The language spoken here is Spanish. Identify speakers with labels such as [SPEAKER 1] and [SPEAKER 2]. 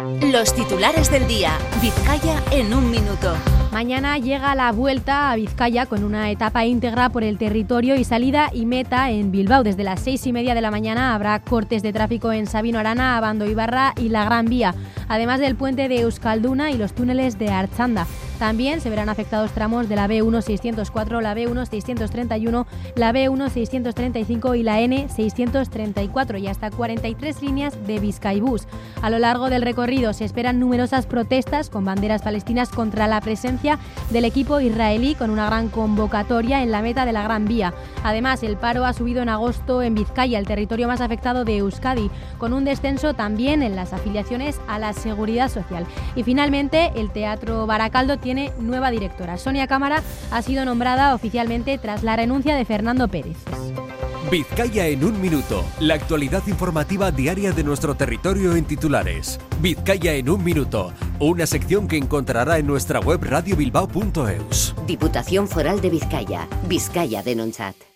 [SPEAKER 1] Los titulares del día. Vizcaya en un minuto.
[SPEAKER 2] Mañana llega la vuelta a Vizcaya con una etapa íntegra por el territorio y salida y meta en Bilbao. Desde las 6:30 de la mañana habrá cortes de tráfico en Sabino Arana, Abando Ibarra y la Gran Vía, además del puente de Euskalduna y los túneles de Artxanda. También se verán afectados tramos de la B1-604, la B1-631, la B1-635 y la N-634 y hasta 43 líneas de Bizkaibus. A lo largo del recorrido se esperan numerosas protestas con banderas palestinas contra la presencia del equipo israelí, con una gran convocatoria en la meta de la Gran Vía. Además, el paro ha subido en agosto en Vizcaya, el territorio más afectado de Euskadi, con un descenso también en las afiliaciones a la Seguridad Social. Y finalmente, el Teatro Baracaldo tiene nueva directora. Sonia Cámara ha sido nombrada oficialmente tras la renuncia de Fernando Pérez.
[SPEAKER 3] Vizcaya en un minuto. La actualidad informativa diaria de nuestro territorio en titulares. Vizcaya en un minuto. Una sección que encontrará en nuestra web radiobilbao.eus.
[SPEAKER 4] Diputación Foral de Vizcaya. Vizcaya Denontzat.